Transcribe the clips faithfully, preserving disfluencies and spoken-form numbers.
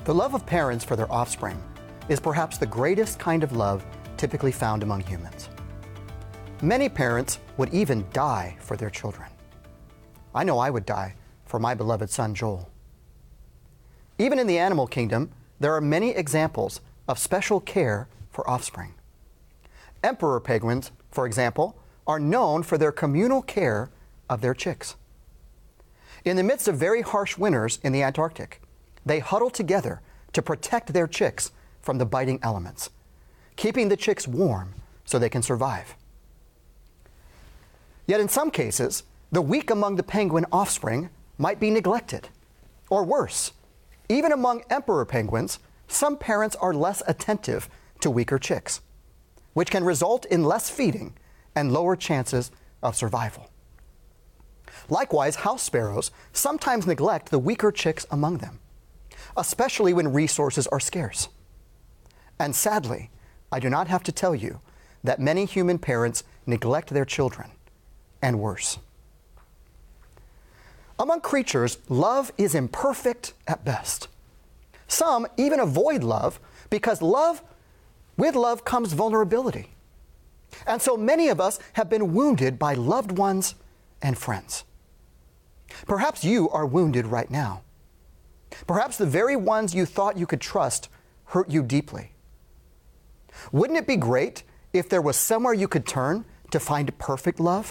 The love of parents for their offspring is perhaps the greatest kind of love typically found among humans. Many parents would even die for their children. I know I would die for my beloved son Joel. Even in the animal kingdom, there are many examples of special care for offspring. Emperor penguins, for example, are known for their communal care of their chicks. In the midst of very harsh winters in the Antarctic, they huddle together to protect their chicks from the biting elements, keeping the chicks warm so they can survive. Yet in some cases, the weak among the penguin offspring might be neglected. Or worse, even among emperor penguins, some parents are less attentive to weaker chicks, which can result in less feeding and lower chances of survival. Likewise, house sparrows sometimes neglect the weaker chicks among them, especially when resources are scarce. And sadly, I do not have to tell you that many human parents neglect their children, and worse. Among creatures, love is imperfect at best. Some even avoid love because love, with love comes vulnerability. And so many of us have been wounded by loved ones and friends. Perhaps you are wounded right now. Perhaps the very ones you thought you could trust hurt you deeply. Wouldn't it be great if there was somewhere you could turn to find perfect love?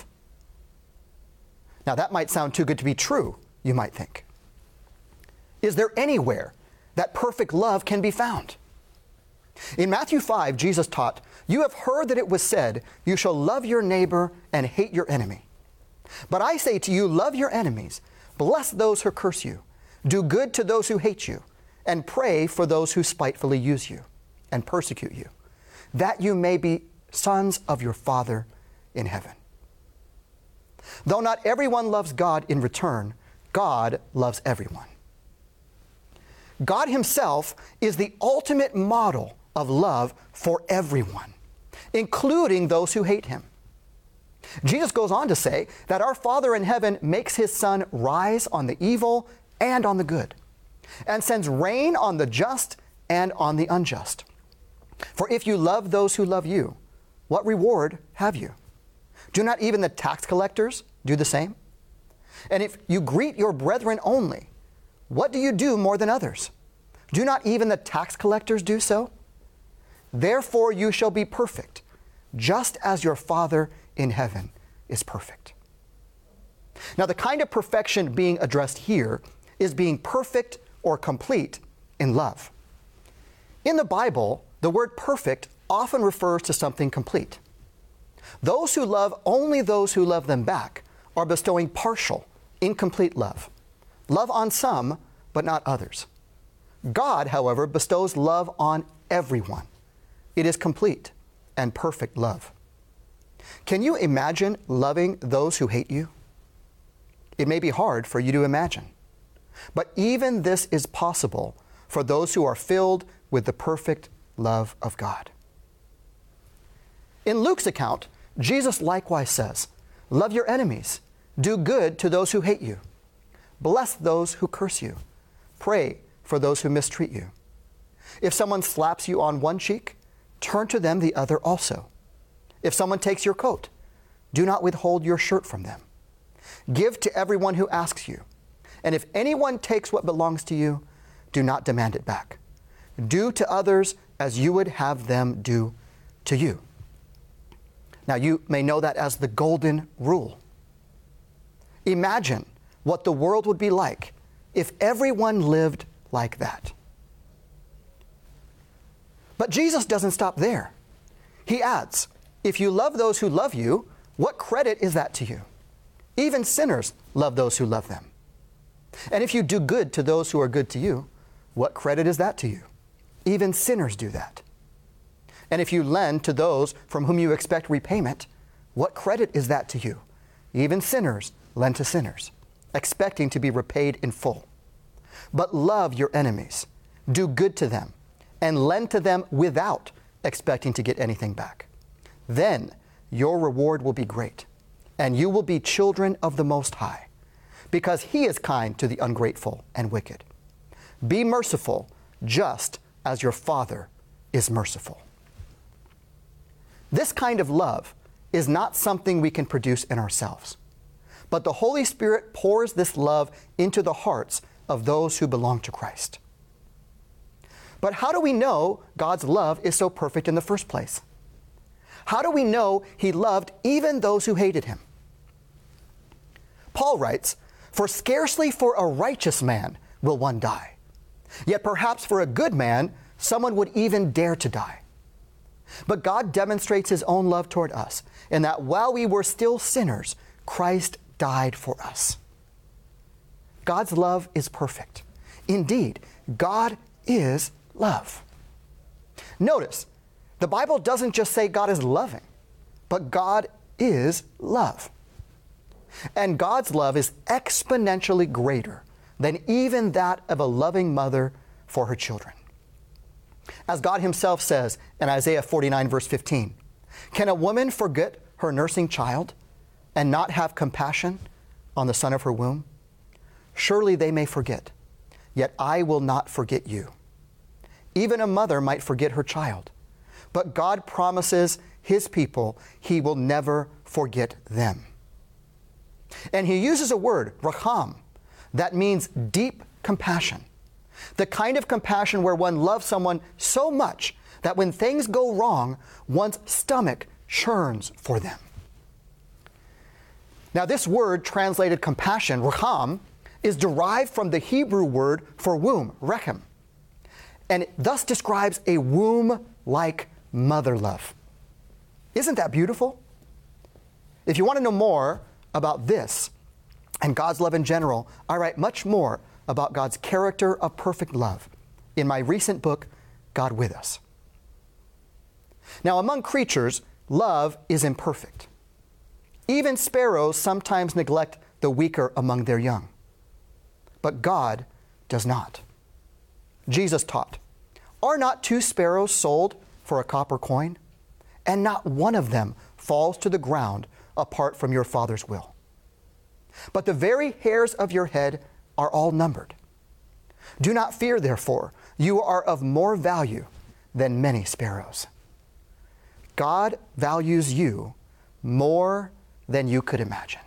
Now that might sound too good to be true, you might think. Is there anywhere that perfect love can be found? In Matthew five, Jesus taught, "You have heard that it was said, 'You shall love your neighbor and hate your enemy.' But I say to you, love your enemies, bless those who curse you, do good to those who hate you, and pray for those who spitefully use you and persecute you, that you may be sons of your Father in heaven." Though not everyone loves God in return, God loves everyone. God Himself is the ultimate model of love for everyone, including those who hate Him. Jesus goes on to say that our Father in heaven makes His sun rise on the evil and on the good, and sends rain on the just and on the unjust. For if you love those who love you, what reward have you? Do not even the tax collectors do the same? And if you greet your brethren only, what do you do more than others? Do not even the tax collectors do so? Therefore you shall be perfect, just as your Father in heaven is perfect. Now the kind of perfection being addressed here is being perfect or complete in love. In the Bible, the word perfect often refers to something complete. Those who love only those who love them back are bestowing partial, incomplete love. Love on some, but not others. God, however, bestows love on everyone. It is complete and perfect love. Can you imagine loving those who hate you? It may be hard for you to imagine, but even this is possible for those who are filled with the perfect love of God. In Luke's account, Jesus likewise says, "Love your enemies, do good to those who hate you, bless those who curse you, pray for those who mistreat you. If someone slaps you on one cheek, turn to them the other also. If someone takes your coat, do not withhold your shirt from them. Give to everyone who asks you, and if anyone takes what belongs to you, do not demand it back. Do to others as you would have them do to you." Now you may know that as the golden rule. Imagine what the world would be like if everyone lived like that. But Jesus doesn't stop there. He adds, "If you love those who love you, what credit is that to you? Even sinners love those who love them. And if you do good to those who are good to you, what credit is that to you? Even sinners do that. And if you lend to those from whom you expect repayment, what credit is that to you? Even sinners lend to sinners, expecting to be repaid in full. But love your enemies, do good to them, and lend to them without expecting to get anything back. Then your reward will be great, and you will be children of the Most High, because He is kind to the ungrateful and wicked. Be merciful, just as your Father is merciful. This kind of love is not something we can produce in ourselves, but the Holy Spirit pours this love into the hearts of those who belong to Christ. But how do we know God's love is so perfect in the first place? How do we know He loved even those who hated Him? Paul writes, "For scarcely for a righteous man will one die. Yet perhaps for a good man, someone would even dare to die. But God demonstrates His own love toward us, in that while we were still sinners, Christ died for us." God's love is perfect. Indeed, God is love. Notice, the Bible doesn't just say God is loving, but God is love. And God's love is exponentially greater than even that of a loving mother for her children. As God Himself says in Isaiah forty-nine, verse fifteen, "Can a woman forget her nursing child and not have compassion on the son of her womb? Surely they may forget, yet I will not forget you." Even a mother might forget her child, but God promises His people He will never forget them. And He uses a word, racham, that means deep compassion. The kind of compassion where one loves someone so much that when things go wrong, one's stomach churns for them. Now, this word translated compassion, racham, is derived from the Hebrew word for womb, rechem, and it thus describes a womb-like mother love. Isn't that beautiful? If you want to know more about this and God's love in general, I write much more about God's character of perfect love in my recent book, God With Us. Now, among creatures, love is imperfect. Even sparrows sometimes neglect the weaker among their young. But God does not. Jesus taught, "Are not two sparrows sold for a copper coin? And not one of them falls to the ground apart from your Father's will. But the very hairs of your head are all numbered. Do not fear, therefore, you are of more value than many sparrows." God values you more than you could imagine.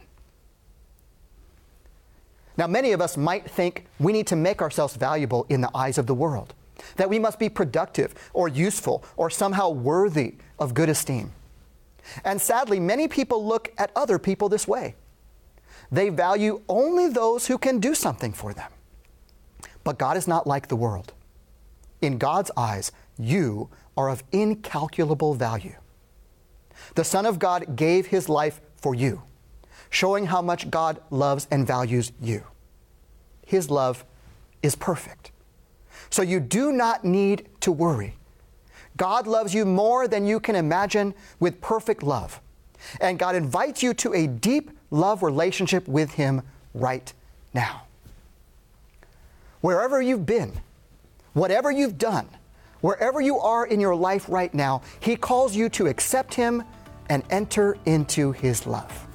Now, many of us might think we need to make ourselves valuable in the eyes of the world, that we must be productive or useful or somehow worthy of good esteem. And sadly, many people look at other people this way. They value only those who can do something for them. But God is not like the world. In God's eyes, you are of incalculable value. The Son of God gave His life for you, showing how much God loves and values you. His love is perfect. So you do not need to worry. God loves you more than you can imagine with perfect love. And God invites you to a deep love relationship with Him right now. Wherever you've been, whatever you've done, wherever you are in your life right now, He calls you to accept Him and enter into His love.